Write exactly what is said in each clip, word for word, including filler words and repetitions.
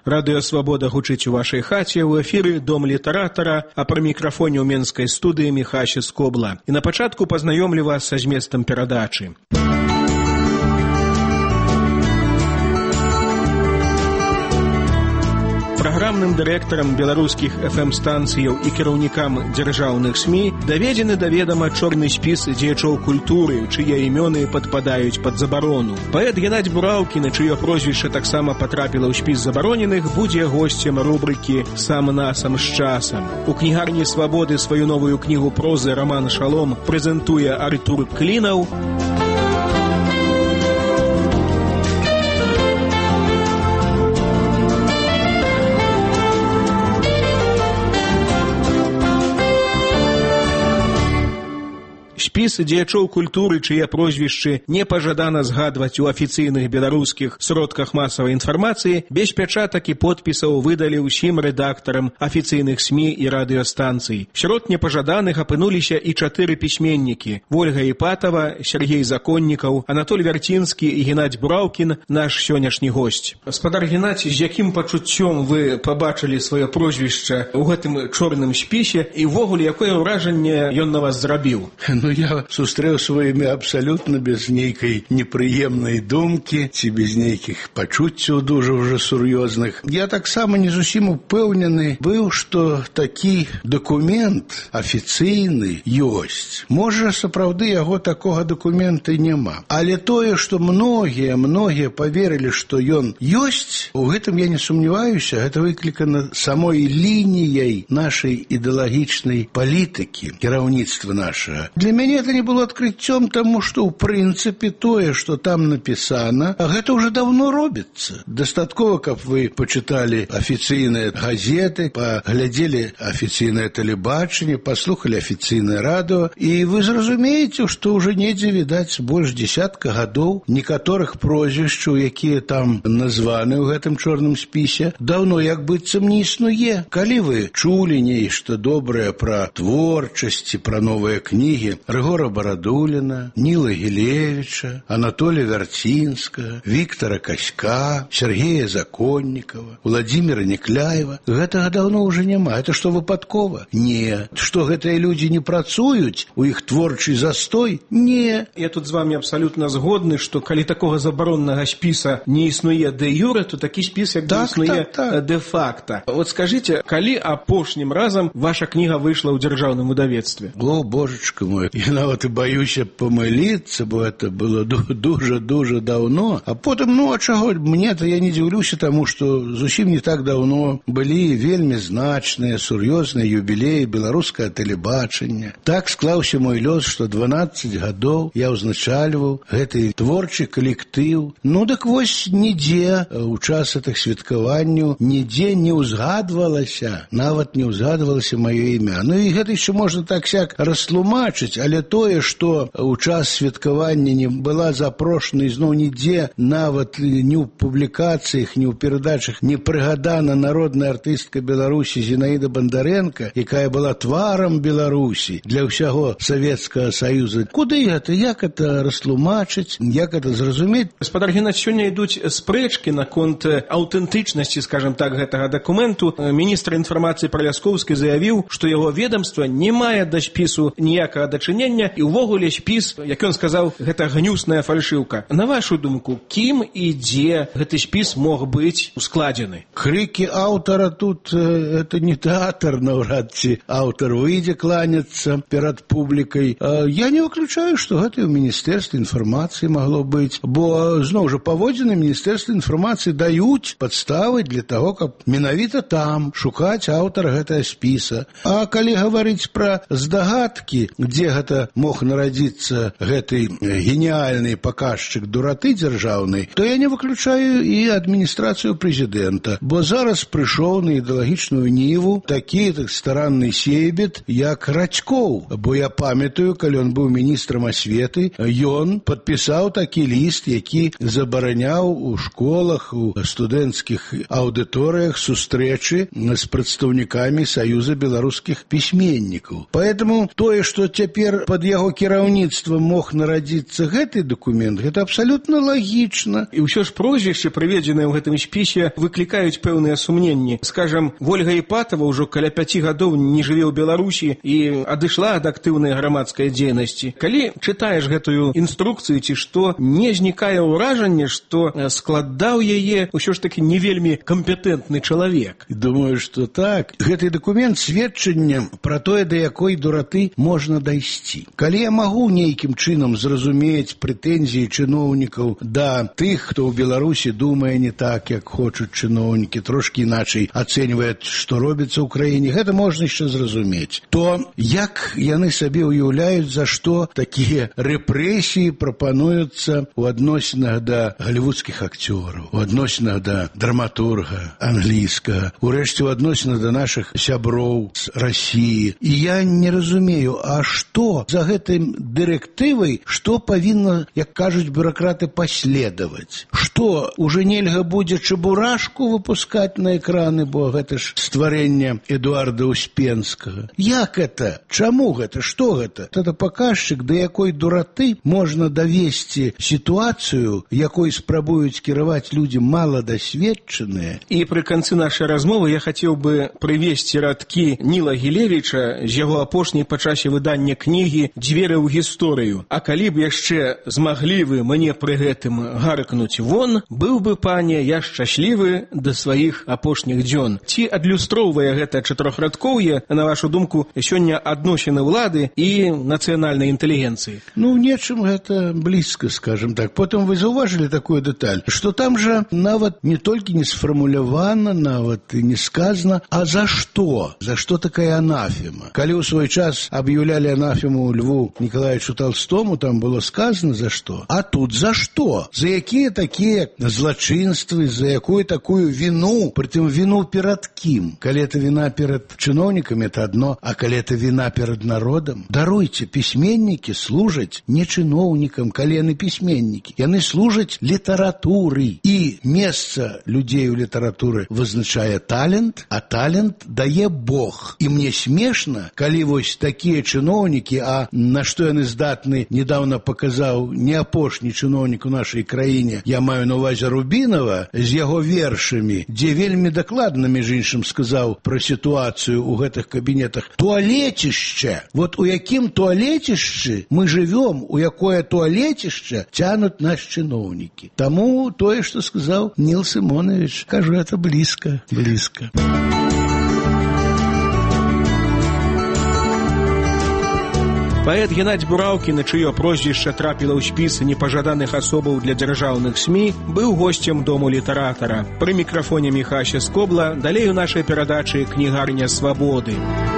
Радыё «Свабода» гучыць у вашай хаце, у эфіры «Дом літаратара», а пры мікрафоне ў менскай студыі Міхася Скобла. І на пачатку пазнаёмлю вас са зместам перадачы. Праграмным дырэктарам беларускіх эф эм-станцыяў і кіраўнікам дзяржаўных СМІ даведзены да ведама чорны спіс дзеячоў культуры, чые імёны падпадаюць пад забарону. Паэт Геннадзь Бураўкін, чыё прозвішча таксама патрапіла ў спіс забароненых, будзе госцем рубрыкі «Сам-насам з часам». У кнігарні «Свабоды» сваю новую кнігу прозы «Раман Шалом» прэзентуе Артур Клінаў. Спіс дзеячоў культуры, чые прозвішчы не пажадана згадваць у афіцыйных беларускіх сродках масавай інфармацыі, без пячатак і подпісаў выдалі ўсім рэдактарам афіцыйных СМІ і радыёстанцый. Сярод непажаданых апынуліся і чатыры пісьменнікі: Вольга Іпатава, Сергей Законнікаў, Анатоль Вярцінскі і Геннадзь Бураўкін, наш сённяшні госць. Гаспадар Геннадзь, з якім пачуццём вы пабачылі сваё прозвішча ў гэтым чорным спісе і ўвогуле якое ўражанне ён на вас зрабіў? Ну, я сустрэў сваё імя абсалютна без нейкай непрыемнай думкі ці без нейкіх пачуццяў дужа ўжо сур'ёзных. Я таксама не зусім упэўнены быў, што такі дакумент афіцыйны ёсць. Можа, сапраўды яго такога дакумента няма. Але тое, што многія, многія паверылі, што ён ёсць, у гэтым я не сумняваюся, гэта выклікана самой лініяй нашай ідэалагічнай палітыкі, кіраўніцтва нашага. Для мяне это не было открытцём, тому что, в принципе, тое, что там написано, гэта уже давно робится. Дастаткова, каб вы почитали официальные газеты, поглядели официальное телебачение, послухали официальное радио, и вы зразумеете, что уже недзе видать больш десятка гадоў некаторых прозвішчаў, якія там названы ў гэтым чорным спісе, давно як быццам не існуе. Калі вы чулі нешта добрае пра творчасць, пра новыя кнігі Рыгора Барадуліна, Ніла Гілевіча, Анатолія Вярцінскага, Віктора Каська, Сергея Законнікава, Владимира Некляева. Гэтага даўно ўжо няма. Это што, выпадкова? Не. Што гэтыя людзі не працуюць? У іх творчы застой? Не. Я тут з вами абсалютна згодны, што калі такога забароннага спіса не існуе дэ-юре, то такі спіс як так, існуе так, так. дэ-факта. Вот скажите, калі апошнім разам ваша кніга выйшла ў дзяржаўным выдавецтве? О, божечка мой. Я нават і баюся памыліцца, бо это было дужа-дужа даўно. А потым, ну, а чаго мне-то, я не дзіўлюся таму, што зусім не так даўно былі вельмі значныя, сур'ёзныя юбілеі беларускага тэлебачання. Так склаўся мой лёс, што дванаццаць гадоў я ўзначальваў гэты творчы калектыў. Ну, дык вось нідзе у час гэтых святкаванняў нідзе не ўзгадвалася, нават не ўзгадвалася маё імя. Ну, і гэта яшчэ можна так-сяк растлумачыць, але тое, што ў час святкавання не была запрошана ізноў нідзе, нават ні ў публікацыях, ні ў перадачах не прыгадана народная артыстка Беларусі Зінаіда Бандарэнка, якая была тварам Беларусі для ўсяго Савецкага Саюза. Куды гэта? Як это растлумачыць? Як это зразумець? Гаспадар Геннадзь, сёння ідуць спрэчкі наконт аўтэнтычнасці, скажем так, гэтага дакументу. Міністр інфармацыі Праляскоўскі заявіў, што яго ведамства не мае да спісу ніякага дачынення, і ўвогуле спіс, як ён сказаў, гэта гнюсная фальшыўка. На вашу думку, кім і дзе гэты спіс мог быць ускладзены? Крыкі аўтара тут э, это не тэатр, наўрад ці аўтар выйдзе кланяцца перад публікай. Э, я не выключаю, што гэта і ў Міністэрстве інфармацыі магло быць, бо зноў жа паводзіны Міністэрства інфармацыі даюць падставы для таго, каб менавіта там шукаць аўтара гэтага спіса. А калі гаварыць пра здагадкі, дзе гэта мог нарадзіцца гэты геніальны паказчык дураты дзяржаўнай, то я не выключаю і адміністрацыю прэзідэнта, бо зараз прыйшоў на ідэалагічную ніву такі так старанны сейбет, як Радзькоў. Бо я памятаю, калі ён быў міністрам асветы, ён падпісаў такі ліст, які забараняў у школах, у студэнцкіх аўдыторыях сустрэчы з прадстаўнікамі Саюза беларускіх пісьменнікаў. Поэтому тое, што цяпер под яго кіраўніцтвам мог нарадзіцца гэты дакумент, гэта абсалютна лагічна. І ўсё ж прозвішчы, прыведзеныя ў гэтым спісе, выклікаюць пэўныя сумненні. Скажам, Вольга Іпатова ўжо каля пяці гадоў не жыве ў Беларусі і адышла ад актыўнай грамадскай дзейнасці. Калі чытаеш гэтую інструкцыю ці што, не знікае ўражанне, што складаў яе ўсё ж такі не вельмі кампетэнтны чалавек. Думаю, што так. Гэты дакумент сведчанне пра тое, да якой дураты можна дайсці. Калі я магу нейкім чынам зразумець прэтэнзіі чыноўнікаў да тых, хто ў Беларусі думае не так, як хочуць чыноўнікі, трошкі іначай ацэньваюць, што робіцца ў краіне, гэта можна яшчэ зразумець. То як яны сабе уяўляюць, за што такія рэпрэсіі прапануюцца ў адносінах да галівудскіх акцёраў, у адносінах да драматурга англійскага, урэшце ў адносінах да нашых сяброў з Расіі. І я не разумею, а што за гэтым дырэктывай, што павінна, як кажуць бюракраты, паследаваць? Што, уже нельга будзе чабурашку выпускаць на экраны, бо гэта ж стварэнне Эдуарда Успенскага. Як это? Чаму гэта? Што гэта? Это паказчык, да якой дураты можна давесці сітуацыю, якой спрабуюць кіраваць людзі маладасведчаныя. І пры канцы нашай размовы я хацеў бы прывесці радкі Ніла Гілевіча з яго апошняй па часе выдання кнігі «Дзверы ў гісторыю». А калі б яшчэ змаглі вы мне пры гэтым гаркнуць вон, быў бы, пане, я шчаслівы да сваіх апошніх дзён. Ці адлюстроўвае гэта чатырохрадкоўе, на вашу думку, сёння адносіны ўлады і нацыянальнай інтэлігенцыі? Ну, в нечым гэта блізка, скажем так. Потым вы заўважылі такую дэталь, што там жа нават не толькі не сфармулявана, нават і не сказана, а за што? За што такая анафема? Калі ў свой час аб'яўлялі анафему Льву Николаевичу Толстому, там было сказано за што. А тут за што? За якія такія злачынствы, за якую такую віну, притым віну перад кім? Калі это віна перад чыноўнікамі, это одно, а калі это віна перад народам? Даруйце, пісьменнікі служаць не чыноўнікам, калі яны пісьменнікі. Яны служаць літаратуры. І месца людзей у літаратуры вызначае талент, а талент дае Бог. І мне смешна, калі вось такія чыноўнікі, а на што яны здатны, недавно паказаў не апошні чыноўнік у нашай краіне, я маю на увазе Рубінова, з яго вершамі, дзе вельмі дакладна, між іншым, сказаў пра сітуацыю ў гэтых кабінетах. Туалетішча. Вот у якім туалетішчы мы жывём, у якое туалетішча цянуць наш чыноўнікі. Таму тое, што сказаў Ніл Сімонович, кажу, это блізка, блізка. Паэт Геннадзь Бураўкі, на чыё прозвішча трапіла ў спіс непажаданых асобаў для дзяржаўных СМІ, быў госцем Дому літаратара. Пры мікрафоне Міхася Скобла, далей у нашай перадачы «Кнігарня свабоды».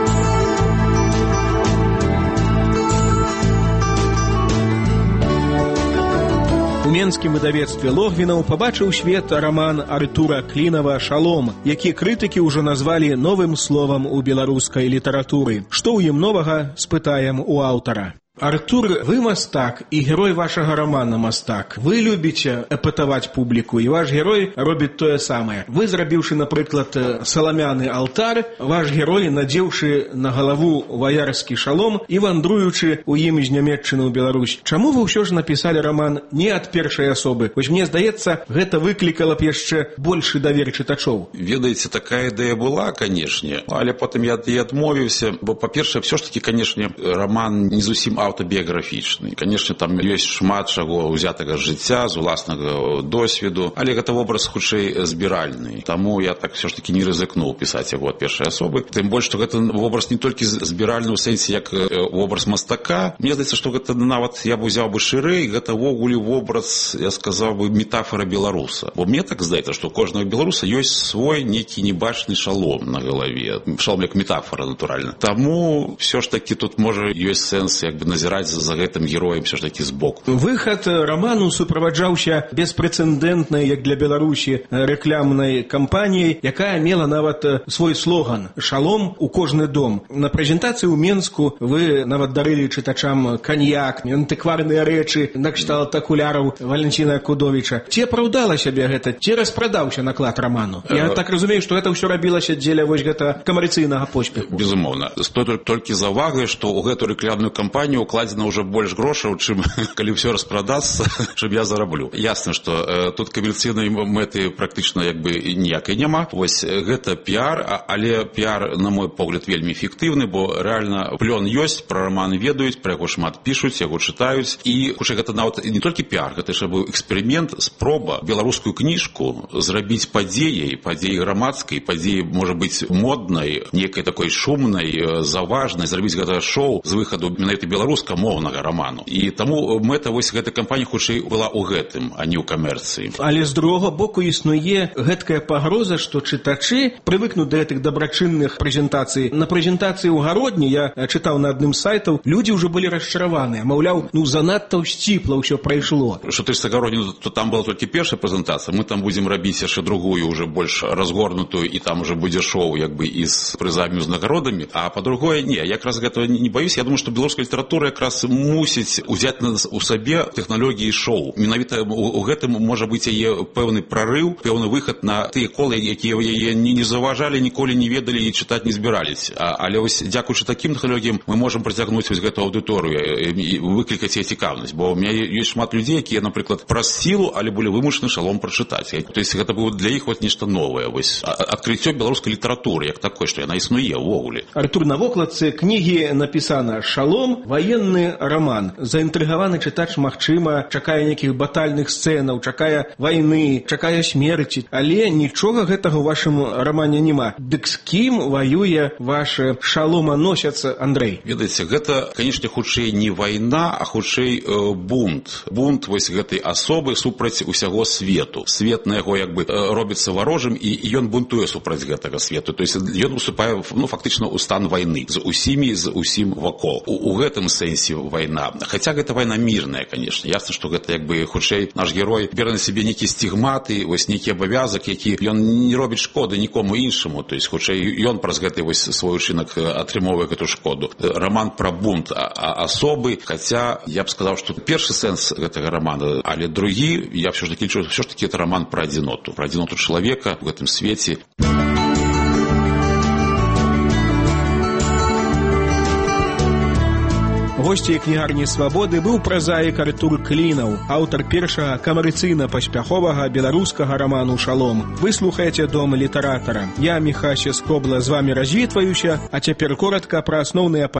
У менскім выдавецтве Логвінаў пабачыў свет раман Артура Клінава «Шалом», які крытыкі ўжо назвалі новым словам у беларускай літаратуры. Што ў ім новага, спытаем у аўтара. Артур, вы мастак, і герой вашага рамана мастак. Вы любіце эпатаваць публіку, і ваш герой робіць тое самае. Вы, зрабіўшы, напрыклад, саламяны алтар, ваш герой, надзеўшы на галаву ваярскі шалом і вандруючы ў ім з Нямецчыны ў Беларусь. Чаму вы ўсё ж напісалі раман не ад першай асобы? Вось мне здаецца, гэта выклікала б яшчэ большы давер чытачоў. Ведаеце, такая ідэя была, канешне, але потым я і адмовіўся, бо, па-першае, все ж таки, канешне, раман не зусім аўтабіяграфічны. Канешне, там ёсць шмат чаго ўзятага з жыцця, з уласнага досведу, але гэта вобраз хутчэй збіральны. Таму я так все ж таки не рызыкнуў пісаць яго ад першай асобы. Тым больш, што гэта вобраз не толькі збіральны ў сэнсе як вобраз мастака. Мне здаецца, што гэта нават я б узяў бы шырэй, гэта ввогуле вобраз, я сказаў бы, метафора беларуса. Бо мне так здаецца, што у кожнага беларуса ёсць свой нейкі небачны шалом на галаве. Шалом як метафора, натуральна. Таму все ж таки тут можа ёсць сэнс як бы назіраць за гэтым героем все ж таки збоку. Выхад раману суправаджаўся беспрэцэдэнтнай, як для Беларусі, рэклямнай кампаніяй, якая мела нават свой слоган «Шалом у кожны дом». На прэзентацыі ў Менску вы нават дарылі чытачам каньяк, антыкварныя рэчы, накшталт акуляраў Валентина Кудовіча. Ці апраўдала сябе гэта? Ці распрадаўся наклад раману? Я так разумею, што гэта ўсё рабілася дзеля вось гэта камерцыйнага поспеху. Безумоўна. Стоит толькі заўвагай, што ў гэту рэклямную кампанію укладзена ўжо больш грошаў, чым калі ўсё распрадасца, чым я зараблю. Ясна, што э, тут камерцыйнай мэты практычна як бы ніякай няма. Вось гэта піар, але піар, на мой погляд, вельмі эфектыўны, бо рэальна плён ёсць, пра раман ведаюць, пра яго шмат пішуць, яго чытаюць. І хутчэй гэта нават не толькі піар, гэта ж быў эксперымент, спроба беларускую кніжку зрабіць падзеяй, падзеяй грамадскай, падзеяй, можа быць, моднай, некай такой шумнай, заважнай, зрабіць гэта шоу з выхаду менавіта беларускамоўнага раману. І таму мэта вось гэтай кампаніі хутчэй была ў гэтым, а не ў камерцыі. Але з другога боку існуе гэткая пагроза, што чытачы прывыкнуць да гэтых дабрачынных прэзентацый. На прэзентацыі ў гародні, я чытаў на адным з сайтаў, людзі ўжо былі расчараваныя. Маўляў, ну занадта сціпла ўсё прайшло. Што ты з гародні, то там была толькі першая прэзентацыя, мы там будзем рабіць яшчэ другую, уже больш разгорнутую, і там уже будзе шоу як бы і з прызамі, з нагородамі. А па-другое, не, якраз гэтага не баюсь. Я думаю, што беларуская літаратура якраз мусіць узяць у сабе тэхналогіі шоу. Менавіта у гэтым можа быць яе пэўны прарыў, пэўны выхад на тыя колы, якія яе не заважалі, ніколі не ведалі і чытаць не збіраліся. Але вось дзякуючы такім тэхналогіям мы можам працягнуць вось гэту аўдыторыю і выклікаць яе цікаўнасць. Бо ў мяне ёсць шмат людзей, якія, напрыклад, праз сілу, але былі вымушаны шалом прачытаць. То есть гэта было для іх вот нешта новае. Вось адкрыццё беларускай літаратуры як такой, што яна існуе ўвогуле. Артур, на вокладцы кнігі напісана «Шалом. Ваенны раман». Заінтрыгаваны чытач, магчыма, чакае нейкіх батальных сцэнаў, чакае вайны, чакае смерці, але нічога гэтага ў вашым рамане няма. Дык з кім ваюе вашы шаломаносец Андрэй? Ведаеце, гэта, канешне, хутчэй не вайна, а хутчэй э, бунт. Бунт вось гэтай асобы супраць усяго свету. Свет на яго як бы э, робіцца варожым, і ён бунтуе супраць гэтага свету. То есть ён уступае, ну, фактычна ў стан вайны з усімі, з усім вакол. У, у гэтым сэнсе вайна. Хаця гэта вайна мірная, канешне. Ясна, што гэта як бы хутчэй наш герой бярэ на сябе нейкі стігматы, вось нейкі абавязак, які ён не робіць шкоды нікому іншаму. То есть хутчэй ён праз гэты вось свой учынак атрымоўвае гэту шкоду. Раман пра бунт асобы, хаця я б сказаў, што першы сэнс гэтага рамана, але другі, я ўсё ж такі лічу, ўсё ж такі это раман пра адзіноту, пра адзіноту чалавека ў гэтым свеце. Госцей кнігарні «Свабоды» быў празаік Артур Клінаў, аўтар першага камерцыйна-паспяховага беларускага раману «Шалом». Вы слухаеце «Дом літаратара». Я, Міхася Скобла, з вамі развітваюся, а цяпер коратка пра асноўныя